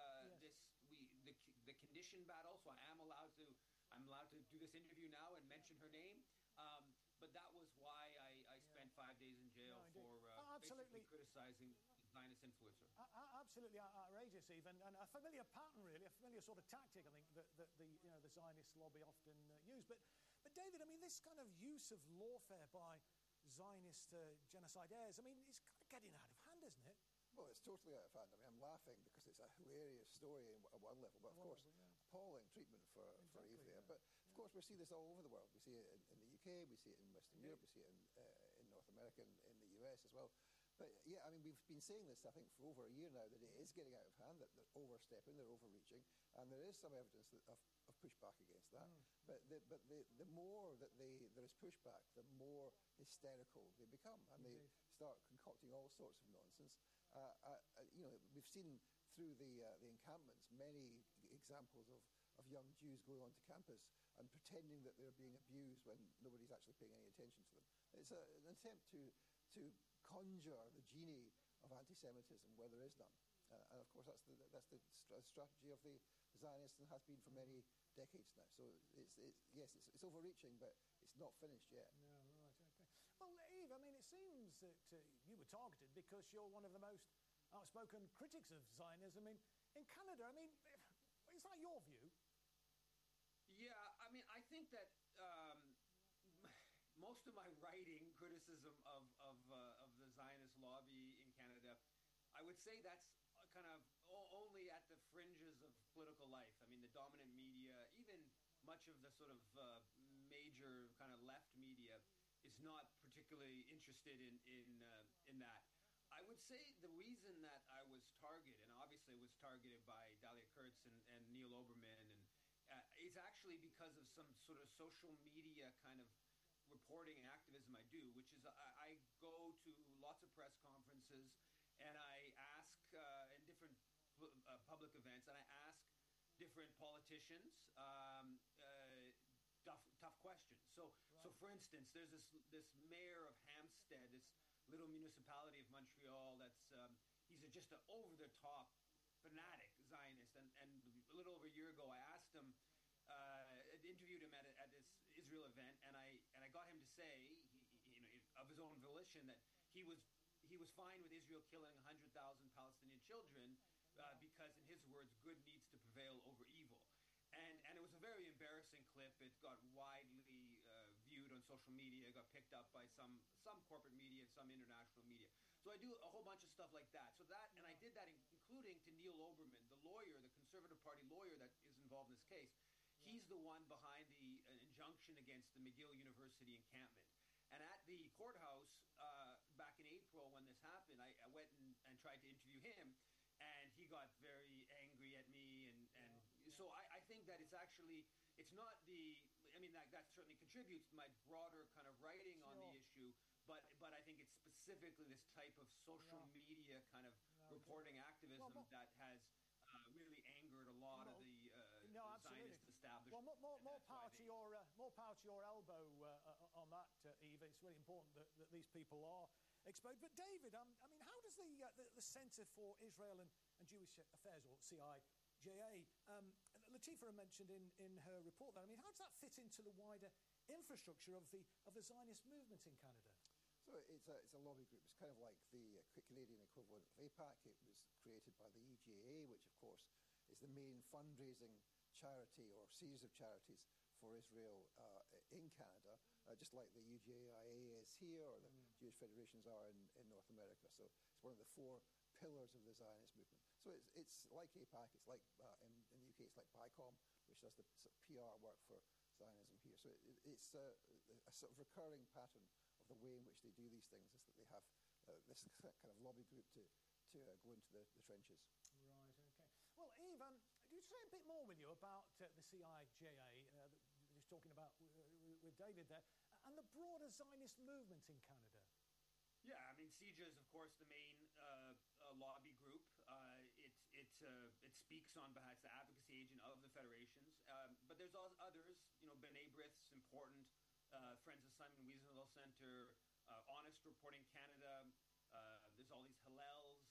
the condition battle, so I'm allowed to do this interview now and mention her name. But that was why I spent 5 days in jail for basically criticizing Zionist influencer. Absolutely outrageous, even, and a familiar pattern, really, a familiar sort of tactic, I think, that the Zionist lobby often use. But David, I mean, this kind of use of lawfare by Zionist genocidaires, I mean, it's kind of getting out of hand, isn't it? Well, it's totally out of hand. I mean, I'm laughing because it's a hilarious story at one level, but of course, appalling treatment for Eve there. But of course, we see this all over the world. We see it in the UK, we see it in Western Europe, we see it in North America, in the US as well. But yeah, I mean, we've been saying this, I think, for over a year now, that it is getting out of hand, that they're overstepping, they're overreaching, and there is some evidence of pushback against that. But the more that there is pushback, the more hysterical they become, and they start concocting all sorts of nonsense. We've seen through the encampments many examples of young Jews going onto campus and pretending that they're being abused when nobody's actually paying any attention to them. It's an attempt to conjure the genie of anti-Semitism where there is none. And of course, that's the strategy of the Zionists and has been for many decades now. So it's overreaching, but it's not finished yet. No, right, okay. Well, Eve, I mean, it seems that you were targeted because you're one of the most outspoken critics of Zionism in Canada. I mean, is that your view? Yeah, I mean, I think that most of my writing criticism of the Zionist lobby in Canada, I would say that's kind of only at the fringes of political life. I mean, the dominant media, even much of the sort of major kind of left media, is not particularly interested in that. I would say the reason that I was targeted, and obviously was targeted by Dalia Kurtz and Neil Oberman, and it's actually because of some sort of social media kind of reporting and activism I do, which is I go to lots of press conferences and I ask in different public events, and I ask different politicians tough questions. So for instance, there's this mayor of Hampstead, this little municipality of Montreal that's he's just an over-the-top fanatic Zionist, and a little over a year ago I asked him, interviewed him at this Israel event, and I got him to say, of his own volition, that he was fine with Israel killing 100,000 Palestinian children because, in his words, good needs to prevail over evil. And it was a very embarrassing clip. It got widely viewed on social media. It got picked up by some corporate media, some international media. So I do a whole bunch of stuff like that. And I did that including to Neil Oberman, the lawyer, the Conservative Party lawyer that is involved in this case. He's the one behind the injunction against the McGill University encampment. And at the courthouse back in April when this happened, I went and tried to interview him, and he got very angry at me. So I think that it's not that certainly contributes to my broader kind of writing on the issue, but I think it's specifically this type of social media kind of reporting activism that has really angered a lot of the Zionist establishment. Well, more power to your elbow on that, Eve. It's really important that these people are exposed. But David, how does the Centre for Israel and Jewish Affairs, or CIJA, Latifa mentioned in her report that, how does that fit into the wider infrastructure of the Zionist movement in Canada? So it's a lobby group. It's kind of like the Canadian equivalent of AIPAC. It was created by the EJA, which of course is the main fundraising charity or series of charities for Israel in Canada, just like the UJIA is here, or the Jewish federations are in North America. So it's one of the four pillars of the Zionist movement. So it's like AIPAC. It's like in the UK, it's like BICOM, which does the sort of PR work for Zionism here. So it's a sort of recurring pattern of the way in which they do these things, is that they have this kind of lobby group to go into the trenches. Right, okay. Well, Eve, do you say a bit more, will you, about the CIJA that you were talking about with David there, and the broader Zionist movement in Canada? Yeah, CIJA is, of course, the main lobby group. It speaks on behalf, it's the advocacy agent of the federations. But there's also others, B'nai B'rith's important, Friends of Simon Wiesenthal Center, Honest Reporting Canada. There's all these Hillels.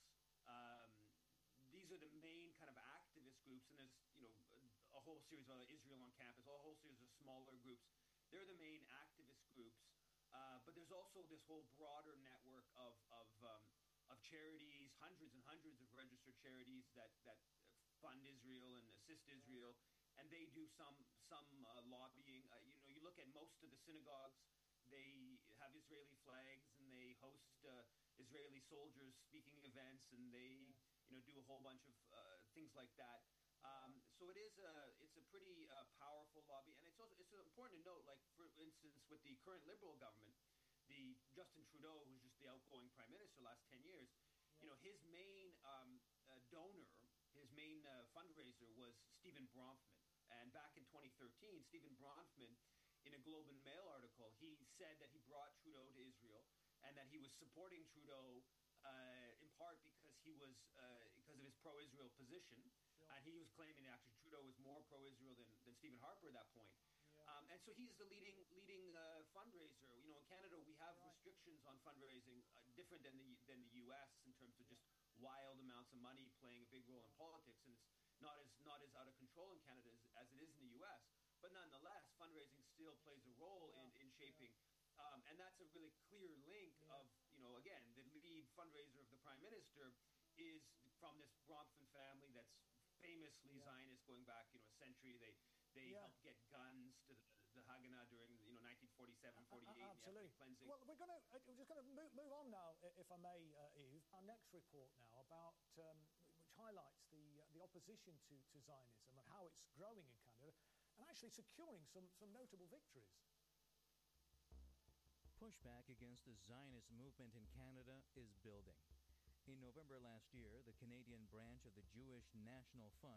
These are the main kind of activist groups, and there's a whole series of other Israel on Campus, a whole series of smaller groups. They're the main activist groups. But there's also this whole broader network of charities, hundreds and hundreds of registered charities that fund Israel and assist Israel, and they do some lobbying. You look at most of the synagogues, they have Israeli flags, and they host Israeli soldiers speaking events, and they do a whole bunch of things like that. So it's a pretty powerful lobby, and it's important to note, like for instance, with the current Liberal government, the Justin Trudeau, who's just the outgoing prime minister last 10 years, his main donor, his main fundraiser was Stephen Bronfman. And back in 2013, Stephen Bronfman, in a Globe and Mail article, he said that he brought Trudeau to Israel, and that he was supporting Trudeau in part because because of his pro-Israel position. And he was claiming that actually Trudeau was more pro-Israel than Stephen Harper at that point. And so he's the leading fundraiser. In Canada, we have restrictions on fundraising different than the U.S. in terms of just wild amounts of money playing a big role in politics, and it's not as out of control in Canada as it is in the U.S. But nonetheless, fundraising still plays a role in shaping. And that's a really clear link of, again, the lead fundraiser of the Prime Minister is from this Bronfman family that's famously Zionist going back, a century. They helped get guns to the Haganah during 1947, 48. Absolutely. Cleansing. Well, we're just going to move on now, if I may, Eve. Our next report now about which highlights the opposition to Zionism and how it's growing in Canada, and actually securing some notable victories. Pushback against the Zionist movement in Canada is building. In November last year, the Canadian branch of the Jewish National Fund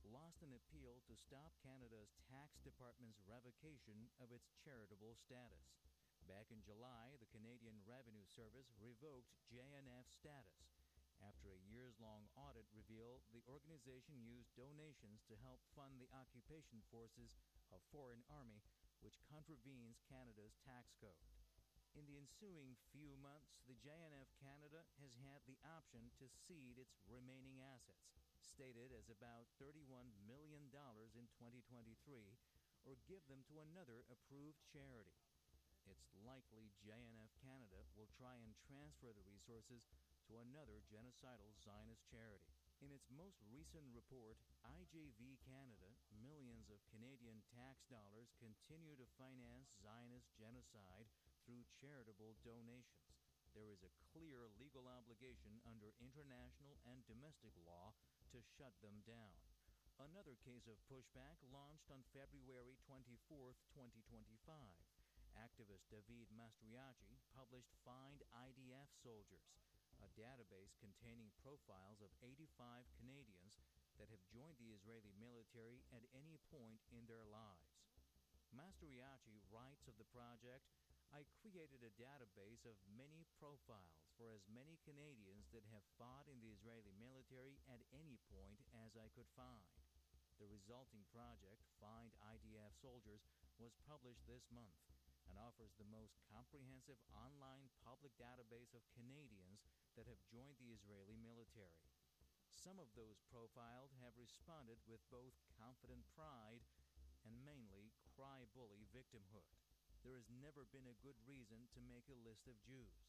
lost an appeal to stop Canada's tax department's revocation of its charitable status. Back in July, the Canadian Revenue Service revoked JNF status after a years-long audit revealed the organization used donations to help fund the occupation forces of foreign army, which contravenes Canada's tax code. In the ensuing few months, the JNF Canada has had the option to cede its remaining assets, stated as about $31 million in 2023, or give them to another approved charity. It's likely JNF Canada will try and transfer the resources to another genocidal Zionist charity. In its most recent report, IJV Canada, millions of Canadian tax dollars continue to finance Zionist genocide through charitable donations. There is a clear legal obligation under international and domestic law to shut them down. Another case of pushback launched on February 24, 2025. Activist David Mastriacci published Find IDF Soldiers, a database containing profiles of 85 Canadians that have joined the Israeli military at any point in their lives. Mastriacci writes of the project, "I created a database of many profiles for as many Canadians that have fought in the Israeli military at any point as I could find." The resulting project, Find IDF Soldiers, was published this month and offers the most comprehensive online public database of Canadians that have joined the Israeli military. Some of those profiled have responded with both confident pride and mainly cry-bully victimhood. There has never been a good reason to make a list of Jews.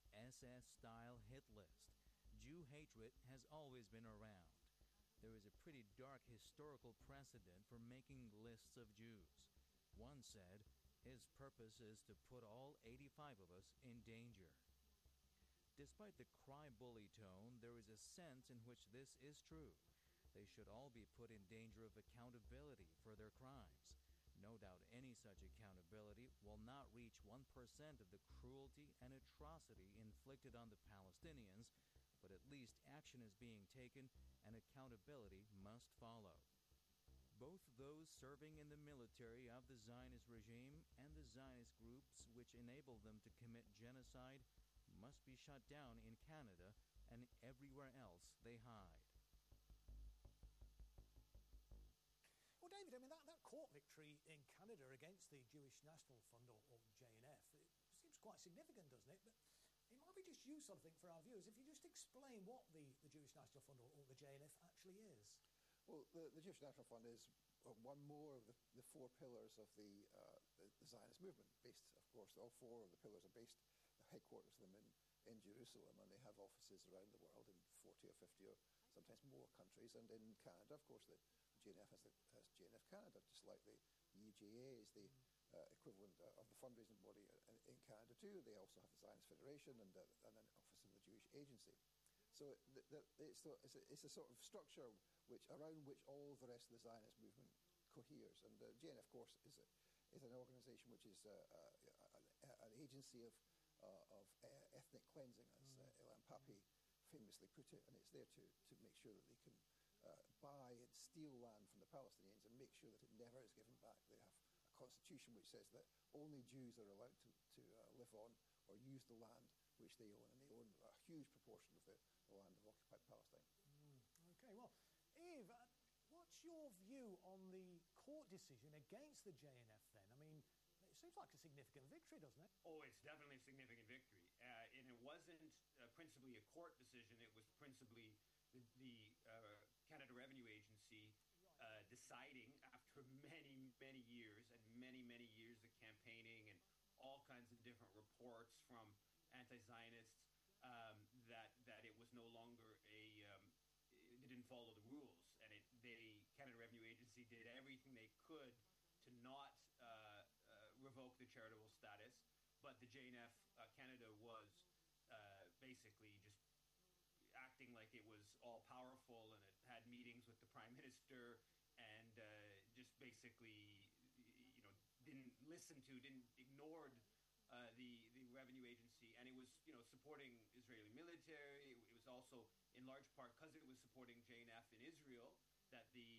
SS-style hit list. Jew hatred has always been around. There is a pretty dark historical precedent for making lists of Jews. One said, his purpose is to put all 85 of us in danger. Despite the cry-bully tone, there is a sense in which this is true. They should all be put in danger of accountability for their crimes. No doubt any such accountability will not reach 1% of the cruelty and atrocity inflicted on the Palestinians, but at least action is being taken and accountability must follow. Both those serving in the military of the Zionist regime and the Zionist groups which enable them to commit genocide must be shut down in Canada and everywhere else they hide. Well, David, I mean, that court victory in Canada against the Jewish National Fund, or JNF, it seems quite significant, doesn't it? But it might be just useful, I think, for our viewers, if you just explain what the Jewish National Fund, or the JNF, actually is. Well, the Jewish National Fund is one more of the four pillars of the Zionist movement, based, of course, all four of the pillars are based, the headquarters of them in Jerusalem, and they have offices around the world in 40 or 50 or sometimes more countries. And in Canada, of course, the JNF has JNF Canada, just like the EJA is the equivalent of the fundraising body in Canada too. They also have the Zionist Federation and an office of the Jewish Agency. So it's a sort of structure around which all the rest of the Zionist movement coheres. And JNF, of course, is an organization which is an agency of ethnic cleansing, as Ilan Pappé famously put it, and it's there to make sure that they can buy and steal land from the Palestinians and make sure that it never is given back. They have a constitution which says that only Jews are allowed to live on or use the land which they own, and they own a huge proportion of the land of occupied Palestine. Okay, well, Eve, what's your view on the court decision against the JNF then? I mean, it seems like a significant victory, doesn't it? Oh, it's definitely a significant victory. And it wasn't principally a court decision. It was principally the Canada Revenue Agency deciding after many, many years and many, many years of campaigning and all kinds of different reports from anti-Zionists that it was no longer it didn't follow the rules. And Canada Revenue Agency did everything they could to not revoke the charitable status, but the JNF Canada was basically just acting like it was all powerful, and it had meetings with the Prime Minister, and just basically, ignored the revenue agency, and it was supporting Israeli military. It was also in large part because it was supporting JNF in Israel that the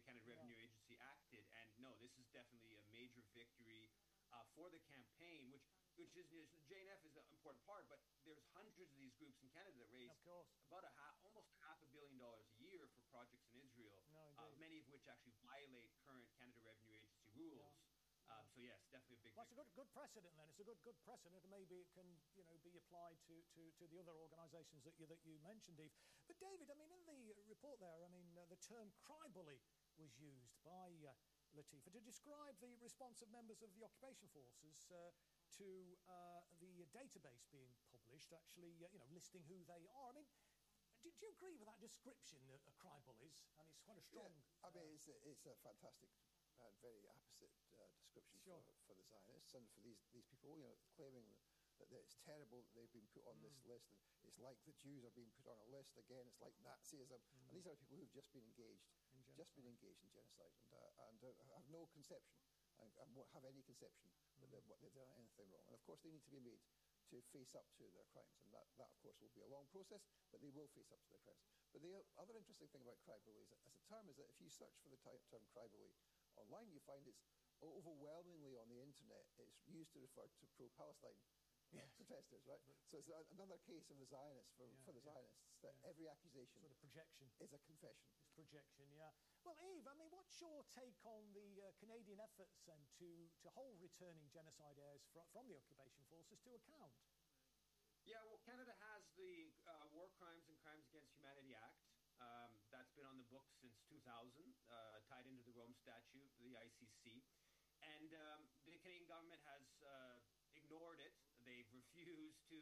Canada Revenue Agency acted. And no, this is definitely a major victory for the campaign, which is JNF is an important part, but there's hundreds of these groups in Canada that raise about almost $500 million a year for projects in Israel, many of which actually violate current Canada Revenue Agency rules. So yes, definitely a big. Well, it's a good precedent then. It's a good precedent, and maybe it can be applied to the other organisations that you mentioned, Eve. But David, I mean, in the report there, I mean, the term cry bully was used by Latifa to describe the response of members of the occupation forces to the database being published, actually, listing who they are. I mean, do you agree with that description of cry bullies? And it's quite a strong. Yeah, I mean, it's a fantastic and very apposite description for the Zionists and for these people, claiming that it's terrible that they've been put on this list, and it's like the Jews are being put on a list again. It's like Nazism, and these are people who've just been engaged in genocide, and have no conception and won't have any conception that they've done anything wrong. And of course, they need to be made to face up to their crimes, and that of course will be a long process, but they will face up to their crimes. But the other interesting thing about cry bullies as a term is that if you search for the term cry bully online, you find it's overwhelmingly on the internet. It's used to refer to pro-Palestine protesters, right? So it's another case of the Zionists for the Zionists that every accusation sort of projection is a confession. It's projection, yeah. Well, Eve, I mean, what's your take on the Canadian efforts then to hold returning genocide heirs from the occupation forces to account? Yeah, well, Canada has the War Crimes and Crimes Against Humanity Act. That's been on the books since 2000, tied into the Rome Statute, the ICC. And the Canadian government has ignored it. They've refused to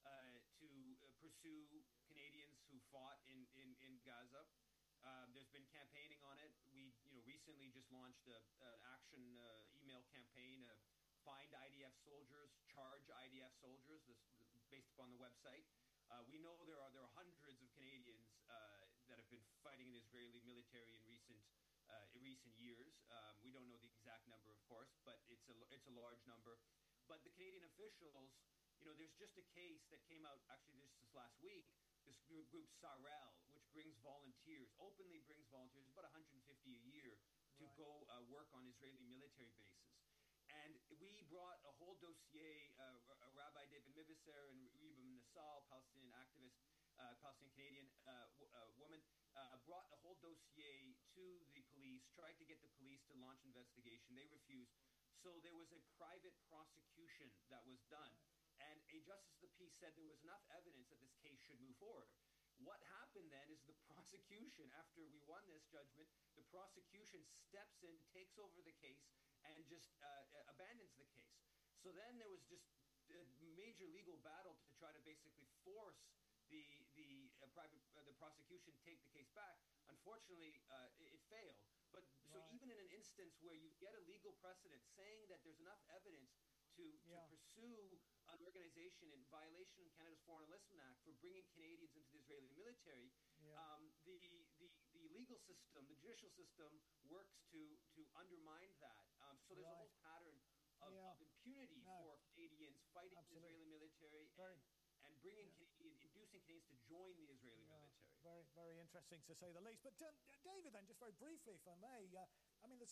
pursue Canadians who fought in Gaza. There's been campaigning on it. We recently just launched an action email campaign, find IDF soldiers, charge IDF soldiers, based upon the website. We know there are hundreds of Canadians that have been fighting in the Israeli military in recent years. We don't know the exact number, of course, but it's a large number. But the Canadian officials, there's just a case that came out actually this last week. This group Sarel, which openly brings volunteers, about 150 a year, to go work on Israeli military bases. And we brought a whole dossier. Rabbi David Miviser and Reba Nassal, Palestinian activist, Palestinian Canadian woman, brought a whole dossier to the police, tried to get the police to launch an investigation. They refused. So there was a private prosecution that was done. And a justice of the peace said there was enough evidence that this case should move forward. What happened then is the prosecution, after we won this judgment, the prosecution steps in, takes over the case, and just abandons the case. So then there was just a major legal battle to try to basically force the prosecution take the case back. Unfortunately, it failed. But so even in an instance where you get a legal precedent saying that there's enough evidence to pursue an organization in violation of Canada's Foreign Enlistment Act for bringing Canadians into the Israeli military, the legal system, the judicial system, works to undermine that. So there's a whole pattern of impunity for Canadians fighting the Israeli military and inducing Canadians to join the Israeli military. Very, very interesting to say the least. But David, then, just very briefly, if I may, I mean, there's